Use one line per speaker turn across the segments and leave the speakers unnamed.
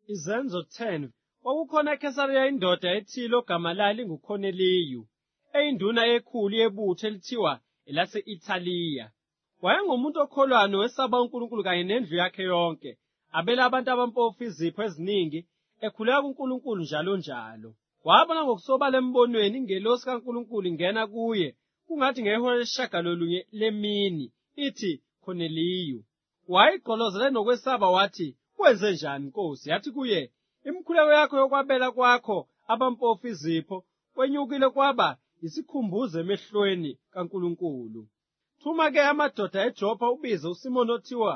Izenzo 10. Kwakukhona eKesariya indoda ethile ogama layo linguKhoneliyu, eyinduna ekhulu yebutho elithiwa elase-Ithaliya. Wayengumuntu okholwayo nowesaba uNkulunkulu kanye nendlu yakhe yonke, abela abantu abampofu izipho eziningi, ekhuleka kuNkulunkulu njalo njalo. Wabona ngokusobala embonweni ingelosi kaNkulunkulu ingena kuye, kungathi ngehora lesishagalolunye lemini, ithi, "Khoneliyu." Wayigqolozela nokwesaba wathi, "Wenze njani, Nkosi?" Yathi kuye, "Imikhuleko yakho yokwabela kwakho abampofu izipho kwenyukile kwaba yisikhumbuzo emehlweni kaNkulunkulu. Thuma-ke amadoda eJopha ubize uSimoni othiwa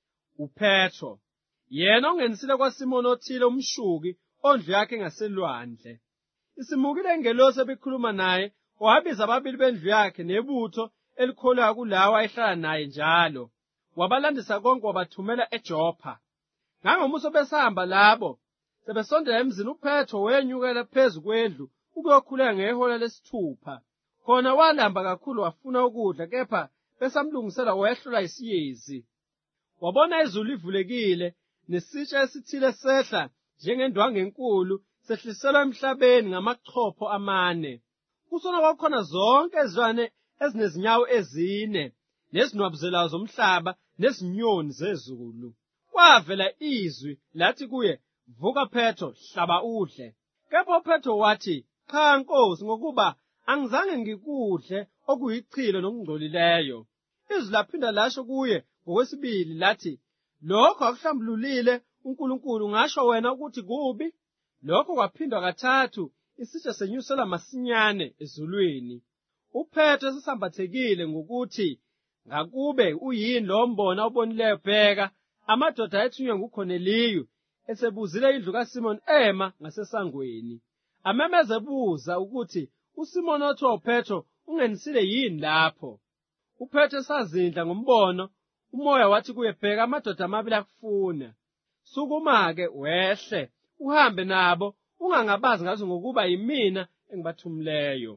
uPetro, yena ongenisile kwaSimoni othile umshuki ondlu yakhe ngaselwandle." Isimukile ingelosi ebikhuluma naye, wabiza ababili bendlu yakhe nebutho elikholwayo kulawo ayehlala naye njalo. Wabalandisa konke wabathumela eJopha. Ngangomuso besahamba labo, sebesondela emzini, uPetro wenyukela phezu kwendlu ukuyokhuleka ngehora lesithupha. Khona walamba kakhulu wafuna ukudla, kepha besamlungisela wehlulwa yisiyezi. Wabona izulu livulekile, nesitsha esithile sehla njengendwangu enkulu, sehliselwa emhlabeni ngamachopho 4. Kusona kwakukhona zonke izilwane ezinezinyawo 4, nezinwabuzelayo zomhlaba, nezinyoni zezulu. Kwavela izwi lathi kuye, "Vuka Petro, hlaba udle." Kepha uPetro wathi, "Cha, Nkosi, ngokuba angizange ngikudle okuyichilo nokungcolileyo." Izwi laphinda lasho kuye ngokwesibili lathi, "Lokho akuhlambululile uNkulunkulu, ngasho wena ukuthi kubi?" Lokho kwaphindwa kathathu, isitsha senyuselwa masinyane ezulwini. UPetro esesambathekile ngokuthi ngakube uyini lowo mbono awubonileyo, bheka, amadoda ayethunywe nguKhoneliyu esebuzile indlu kaSimoni ema ngasesangweni. Amemeza ebuza ukuthi uSimoni othiwa uPetro ungenisile yini lapho. UPetro esazindla ngombono, umoya wathi kuye, "Bheka, amadoda amabili akufuna. Sukuma-ke wehle, uhambe nabo, ungangabazi ngathi ngokuba yimina engibathumileyo."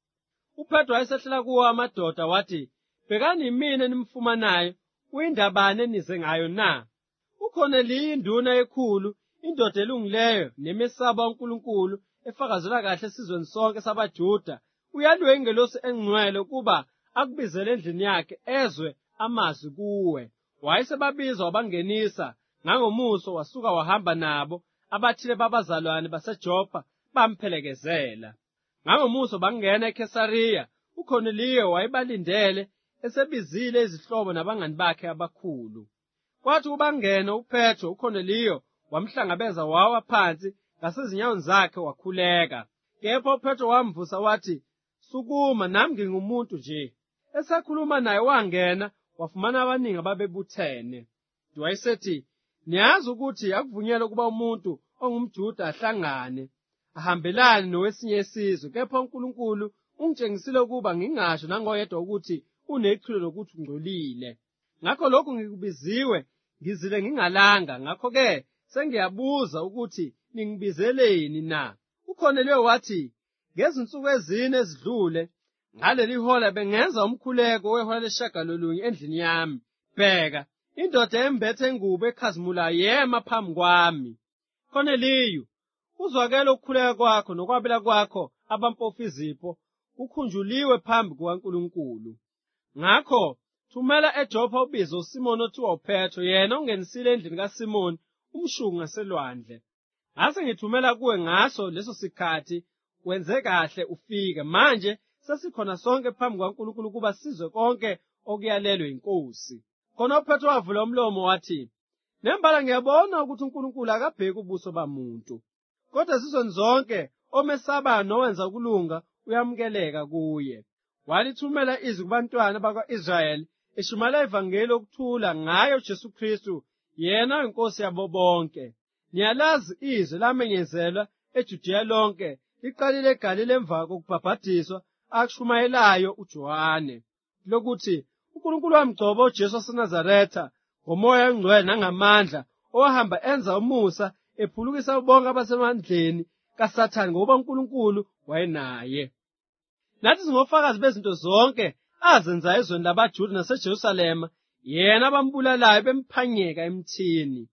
UPetro wayesehlela kuwo amadoda wathi, "Bhekani yimina enimfumanayo, uyindabani enize ngayo na?" UKhoneliyu induna ekhulu, indoda elungileyo nemesaba uNkulunkulu, efakazela kahle esizweni sonke sabaJuda, uyaliwe ingelosi engcwele ukuba akubizele endlini yakhe ezwe amazwi kuwe. Wayesebabiza wabangenisa, ngangomuso wasuka wahamba nabo. Abathile babazalwane baseJopha bamphelekezela. Ngangomuso bangena eKesariya. UKhoneliyu wayebalindele, esebizile izihlobo nabangani bakhe abakhulu. Kwathi ubangena uPetro, uKhoneliyu wamhlangabeza wawa phansi ngasezinyaweni zakhe wakhuleka. Kepha uPetro wamvusa wathi, "Sukuma, nami ngingumuntu nje." Esakhuluma naye wangena, wafumana abaningi ababebuthene. Wayesethi, "Niyazi ukuthi akuvunyelwe ukuba umuntu ongumJuda ahlangane, ahambelane nowesinye isizwe, kepha uNkulunkulu ungitshengisile ukuba ngingasho nangoyedwa ukuthi uneqhilo lokuthi ungcolile. Ngakho lokhu ngikubiziwe, ngizile ngingalanga. Ngakho-ke sengiyabuza ukuthi ningibizeleni na?" UKhoneliyu wathi, "Ngezinsuku 4 ezidlule, ngaleli hola bengenza umkhuleko wehora lesishagalolunye endlini yami. Bheka, indoda embethe ingubo ekhazimulayo yema phambi kwami. Khoneliyu, uzwakele ukukhuleka kwakho nokwabela kwakho abampofu izipho, ukhunjuliwe phambi kukaNkulunkulu. Ngakho thumela eJopha ubize uSimoni othiwa uPetro, yena ongenisile endlini kaSimoni umshuki ngaselwandle. Ngase ngithumela kuwe ngaso leso sikhathi, wenze kahle ufike. Manje sesikhona sonke phambi kukaNkulunkulu ukuba sizwe konke okuyalelwe inkosi." Khona uPetro wavula umlomo wathi, "Nembala ngiyabona ukuthi uNkulunkulu akabheki ubuso bamuntu, kodwa esizweni zonke omesabayo nowenza ukulunga uyamukeleka kuye." Walithumela izwi kubantwana bakwa-Israyeli, eshumayela ivangeli lokuthula ngayo uJesu Kristu, yena oyinkosi yabo bonke. Niyalazi izwi lamenyezelwa eJudiya lonke, liqalile eGalile emva kokubhaphathiswa akushumayelayo uJohane, lokuthi uNkulunkulu wamgcoba uJesu waseNazaretha ngoMoya oNgcwele nangamandla, owahamba enza umusa, ephulukisa bonke abasemandleni kaSathane, ngoba uNkulunkulu wayenaye. Nathi singofakazi bezinto zonke azenza ezweni labaJuda naseJerusalema, yena abambulalayo bemphanyeka emthini.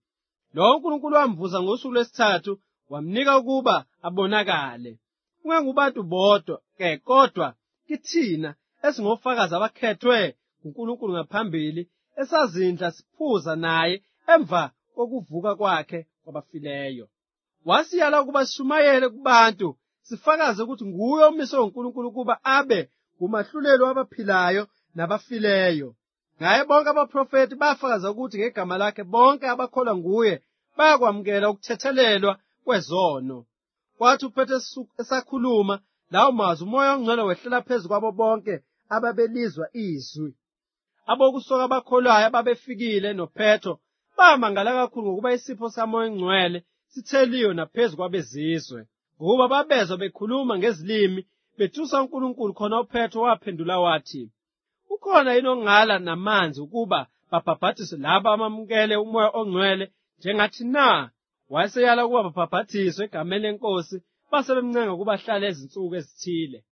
Lo uNkulunkulu wamvusa ngosuku lwesithathu wamnika ukuba abonakale. Kungangubantu bodwa kodwa kithina esingofakazi abakhethwe uNkulunkulu ngaphambili esazindla siphuza naye emva kokuvuka kwakhe kwabafileyo. Wasiyala ukuba sishumayele kubantu sifakaze ukuthi nguye omiswe uNkulunkulu ukuba abe ngumahluleli wabaphilayo nabafileyo. Ngaye bonke abaprofeti bafakaza ukuthi ngegama lakhe bonke abakholwa nguye bayakwamukela ukuthethelelwa kwezono. Kwathi uPetru esakhuluma lawo mazwi uMoya oNgcwele wehlela phezu kwabo bonke ababelizwa izwi. Abokusoka abakholwayo ababefikile noPetru bamangala kakhulu ngokuba isipho kaMoya oNgcwele sitheliwe naphezu kwabezizwe, ngoba babezwa bekhuluma ngezilimi bethusa uNkulunkulu. Khona uPetru waphendula wathi, ukhona yini ongala namanzi ukuba babhabhadiswe labo abamukele uMoya oNgcwele njengathi na? Wayeseyala ukuba babhabhadiswe egameni leNkosi, base bemncenga ukuba ahlale izinsuku ezithile.